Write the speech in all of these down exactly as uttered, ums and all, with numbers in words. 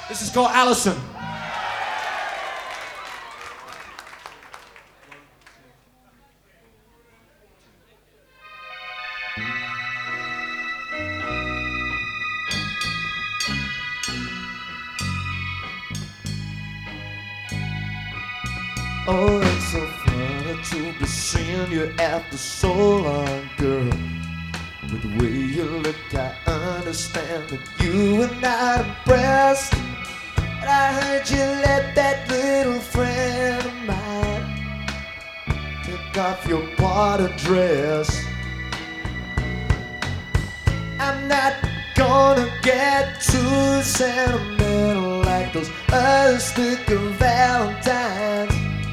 This is called Allison. Oh, it's so funny to be seeing you after so long, girl. With the way you look, I understand that you are not impressed. And I heard you let that little friend of mine take off your party dress. I'm not gonna get too sentimental like those other sticker Valentines,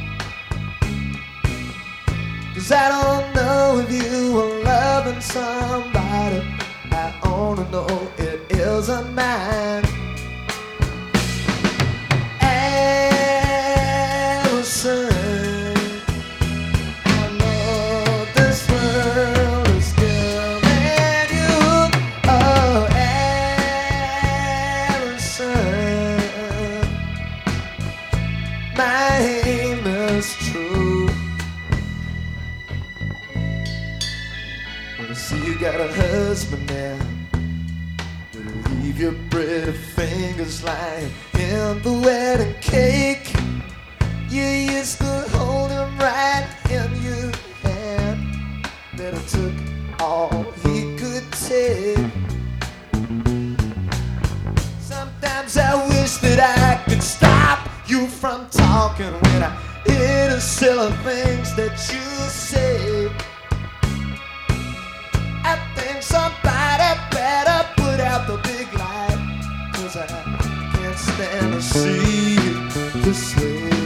'cause I don't know if you are loving somebody. I only know it isn't mine. Allison, I know this world is giving you. Oh, Allison, my aim is true. When I see you got a husband now, leave your pretty fingers lying in the wedding cake. You used to hold him right in your hand, then it took all he could take. Sometimes I wish that I could stop you from talking when I hear the silly things that you say. I think somebody better put out the big light, 'cause I can't stand to see you this way.